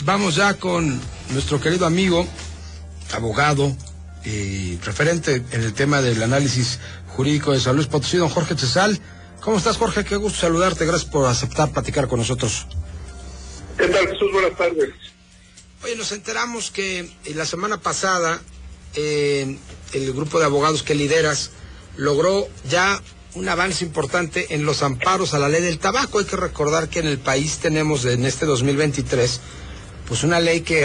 Vamos ya con nuestro querido amigo, abogado y referente en el tema del análisis jurídico de San Luis Potosí, don Jorge Chezal. ¿Cómo estás, Jorge? Qué gusto saludarte. Gracias por aceptar platicar con nosotros. ¿Qué tal, Jesús? Buenas tardes. Oye, nos enteramos que la semana pasada el grupo de abogados que lideras logró ya un avance importante en los amparos a la ley del tabaco. Hay que recordar que en el país tenemos en este 2023 pues una ley que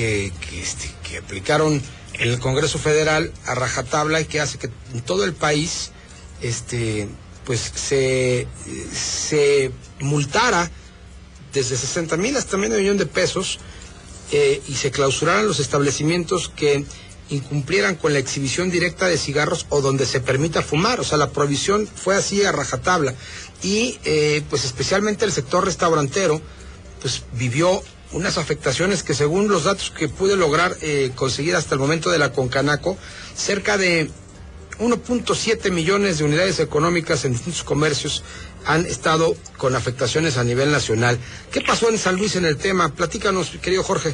aplicaron en el Congreso Federal a rajatabla y que hace que en todo el país pues se multara desde 60,000 hasta medio millón de pesos y se clausuraran los establecimientos que incumplieran con la exhibición directa de cigarros o donde se permita fumar. O sea, la prohibición fue así a rajatabla. Y pues especialmente el sector restaurantero pues vivió unas afectaciones que, según los datos que pude lograr conseguir hasta el momento de la Concanaco, cerca de 1.7 millones de unidades económicas en distintos comercios han estado con afectaciones a nivel nacional. ¿Qué pasó en San Luis en el tema? Platícanos, querido Jorge.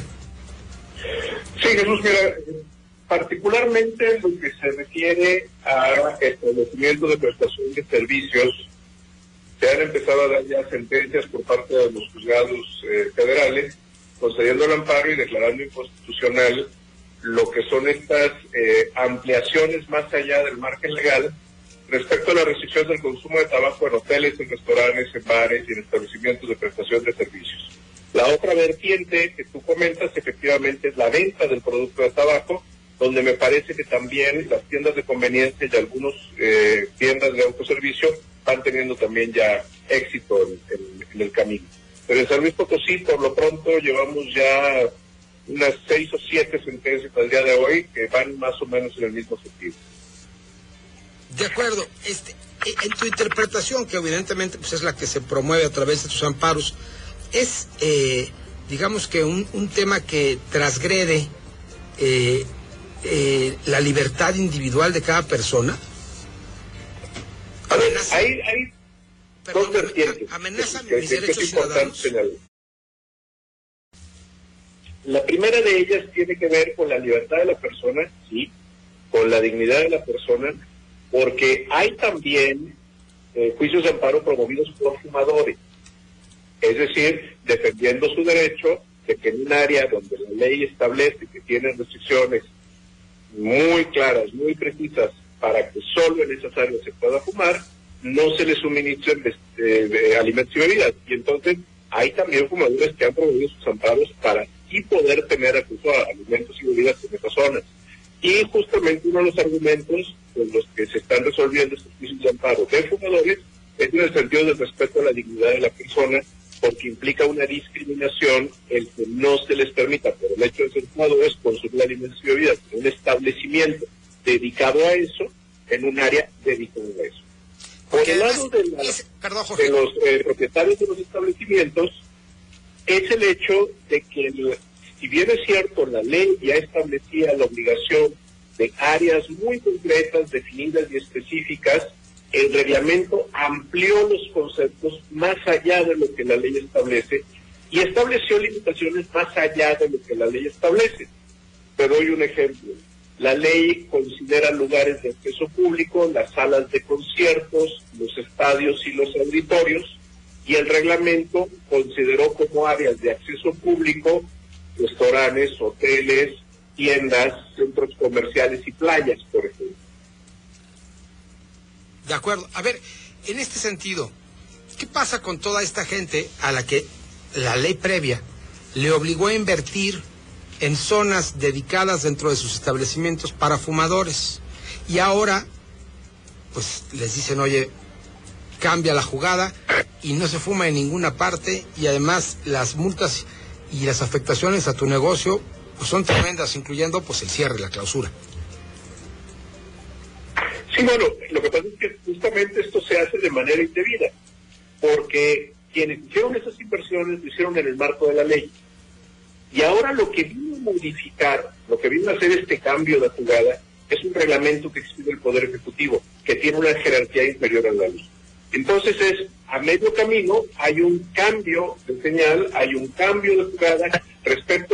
Sí, Jesús, mira, particularmente en lo que se refiere a establecimiento de prestación de servicios, se han empezado a dar ya sentencias por parte de los juzgados federales, concediendo el amparo y declarando inconstitucional lo que son estas ampliaciones más allá del margen legal respecto a la restricción del consumo de tabaco en hoteles, en restaurantes, en bares y en establecimientos de prestación de servicios. La otra vertiente que tú comentas efectivamente es la venta del producto de tabaco, donde me parece que también las tiendas de conveniencia y algunas tiendas de autoservicio van teniendo también ya éxito en el camino. Pero en San Luis Potosí, por lo pronto, llevamos ya unas 6 o 7 sentencias al día de hoy que van más o menos en el mismo sentido. De acuerdo. En tu interpretación, que evidentemente pues es la que se promueve a través de tus amparos, es, digamos que un tema que transgrede la libertad individual de cada persona. Amenaza, hay dos vertientes. Amenaza mis derechos ciudadanos. La primera de ellas tiene que ver con la libertad de la persona, sí, con la dignidad de la persona, porque hay también juicios de amparo promovidos por fumadores, es decir, defendiendo su derecho de que en un área donde la ley establece que tiene restricciones muy claras, muy precisas, para que solo en esas áreas se pueda fumar, no se les suministren alimentos y bebidas. Y entonces hay también fumadores que han promovido sus amparos para sí poder tener acceso a alimentos y bebidas en esas zonas. Y justamente uno de los argumentos con los que se están resolviendo estos juicios de amparo de fumadores es en el sentido del respeto a la dignidad de la persona, porque implica una discriminación el que no se les permita, por el hecho de ser fumadores, consumir alimentos y bebidas en un establecimiento dedicado a eso, en un área dedicada a eso. Por el lado de los propietarios de los establecimientos, es el hecho de que, si bien es cierto, la ley ya establecía la obligación de áreas muy concretas, definidas y específicas, el reglamento amplió los conceptos más allá de lo que la ley establece y estableció limitaciones más allá de lo que la ley establece. Te doy un ejemplo. La ley considera lugares de acceso público, las salas de conciertos, los estadios y los auditorios, y el reglamento consideró como áreas de acceso público restaurantes, hoteles, tiendas, centros comerciales y playas, por ejemplo. De acuerdo. A ver, en este sentido, ¿qué pasa con toda esta gente a la que la ley previa le obligó a invertir en zonas dedicadas dentro de sus establecimientos para fumadores? Y ahora, pues les dicen, oye, cambia la jugada y no se fuma en ninguna parte, y además las multas y las afectaciones a tu negocio pues son tremendas, incluyendo pues el cierre, la clausura. Sí, bueno, lo que pasa es que justamente esto se hace de manera indebida, porque quienes hicieron esas inversiones lo hicieron en el marco de la ley. Y ahora lo que vino a modificar, lo que vino a hacer este cambio de jugada, es un reglamento que exige el Poder Ejecutivo, que tiene una jerarquía inferior a la ley. Entonces a medio camino hay un cambio de señal, hay un cambio de jugada respecto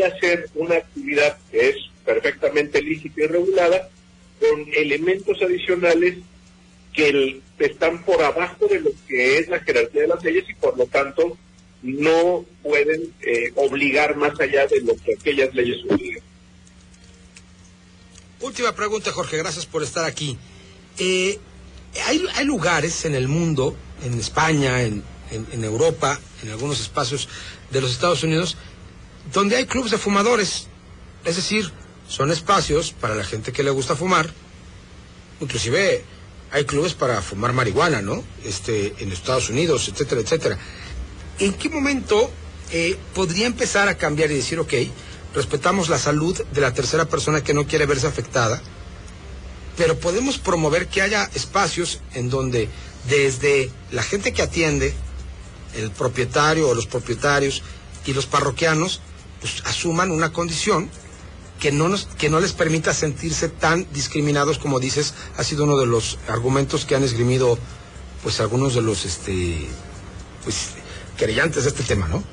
podría ser una actividad que es perfectamente lícita y regulada, con elementos adicionales que están por abajo de lo que es la jerarquía de las leyes y por lo tanto no pueden obligar más allá de lo que aquellas leyes obligan. Última pregunta, Jorge, gracias por estar aquí. Hay lugares en el mundo, en España, en Europa, en algunos espacios de los Estados Unidos, donde hay clubes de fumadores. Es decir, son espacios para la gente que le gusta fumar. Inclusive hay clubes para fumar marihuana, ¿no? En Estados Unidos, etcétera, etcétera. ¿En qué momento podría empezar a cambiar y decir, ok, respetamos la salud de la tercera persona que no quiere verse afectada, pero podemos promover que haya espacios en donde desde la gente que atiende, el propietario o los propietarios y los parroquianos, pues asuman una condición que no les permita sentirse tan discriminados, como dices, ha sido uno de los argumentos que han esgrimido pues algunos de los pues querellantes de este tema, ¿no?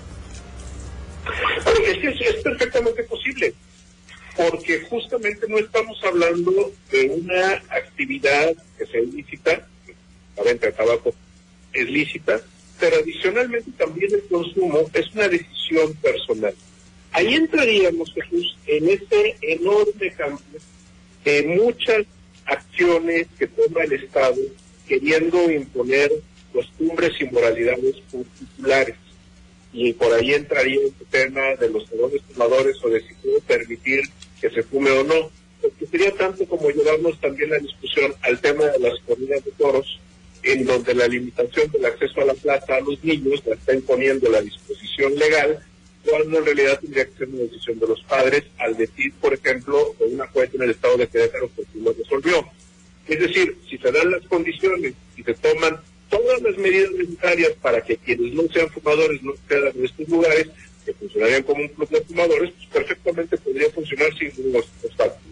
Bueno, es perfectamente posible, porque justamente no estamos hablando de una actividad que sea ilícita. La venta de tabaco es lícita, pero adicionalmente también el consumo es una decisión personal. Ahí entraríamos, Jesús, en ese enorme campo de muchas acciones que toma el Estado queriendo imponer costumbres y moralidades particulares. Y por ahí entraría el tema de los segundos fumadores o de si puede permitir que se fume o no. Porque sería tanto como llevarnos también la discusión al tema de las corridas de toros, en donde la limitación del acceso a la plaza a los niños la está imponiendo la disposición legal, cuando en realidad tendría que ser una decisión de los padres, al decir, por ejemplo, de una jueza en el estado de Querétaro que lo resolvió. Es decir, si se dan las condiciones y se toman todas las medidas necesarias para que quienes no sean fumadores no quedan en estos lugares, que funcionarían como un club de fumadores, pues perfectamente podría funcionar sin ningún obstáculo.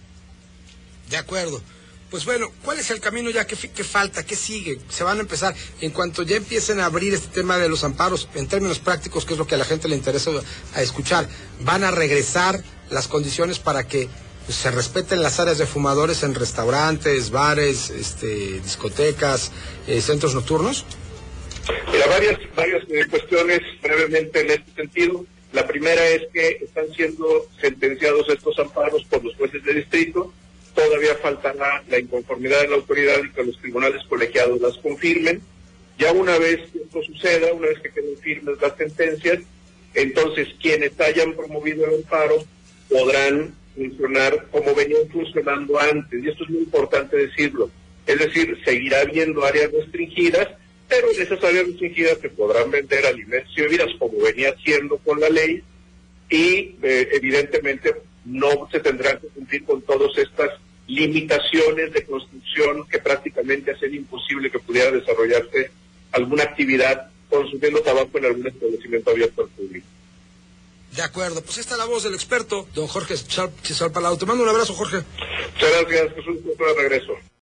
De acuerdo. Pues bueno, ¿cuál es el camino ya? ¿Qué falta? ¿Qué sigue? Se van a empezar, en cuanto ya empiecen a abrir este tema de los amparos, en términos prácticos, que es lo que a la gente le interesa a escuchar, ¿van a regresar las condiciones para que pues, se respeten las áreas de fumadores en restaurantes, bares, discotecas, centros nocturnos? Mira, varias cuestiones brevemente en este sentido. La primera es que están siendo sentenciados estos amparos por los jueces de distrito. Todavía faltará la inconformidad de la autoridad y que los tribunales colegiados las confirmen. Ya una vez que esto suceda, una vez que queden firmes las sentencias, entonces quienes hayan promovido el amparo podrán funcionar como venían funcionando antes. Y esto es muy importante decirlo. Es decir, seguirá habiendo áreas restringidas, pero en esas áreas restringidas se podrán vender alimentos y bebidas como venía haciendo con la ley y evidentemente no se tendrán que cumplir con todas estas limitaciones de construcción que prácticamente hacen imposible que pudiera desarrollarse alguna actividad consumiendo tabaco en algún establecimiento abierto al público. De acuerdo, pues esta es la voz del experto, don Jorge Chisalpalau. Te mando un abrazo, Jorge. Muchas gracias, Jesús, por el regreso.